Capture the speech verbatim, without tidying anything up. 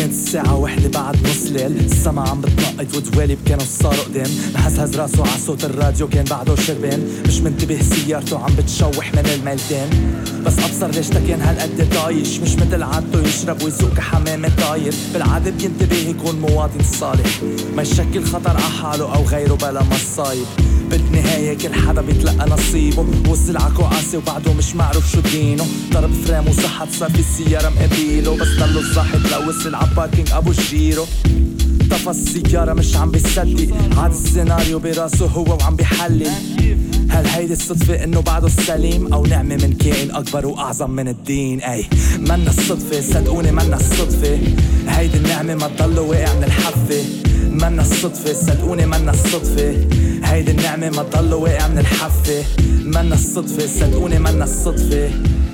كانت الساعة واحدة بعد نص ليل، السما عم بتنقط ودوالب كانوا صاروا قدام، مهزهز راسه عصوت الراديو كان بعده شربان، مش منتبه سيارته عم بتشوح من الميلتين، بس أبصر ليش تكين هالقد طايش، مش مثل عادته يشرب ويسوق كحمامة طاير، بالعادة بينتبه يكون مواطن صالح، ما يشكل خطر عحاله أو غيره بلا مصايب، بالنهاية كل حدا بيتلقى نصيبه، وصل عقوقاسي وبعده مش معروف شو دينه، ضرب فريم وصحت صار في السيارة مقابيله، بس ضلوا الصاحب لو وصل عباركينج أبو الجيرو، طفى السيارة مش عم بيصدق، عاد السيناريو براسه هو وعم بيحلل، هل هيدي الصدفة انه بعده السليم او نعمة من كائن اكبر واعظم من الدين؟ اي منا الصدفة صدقوني منا الصدفة، هيدي النعمة ما تضل واقع من الحفة، منا الصدفة صدقوني منا الصدفة، هيدي النعمة ما تضل واقع من الحفة، منا الصدفة صدقوني منا الصدفة.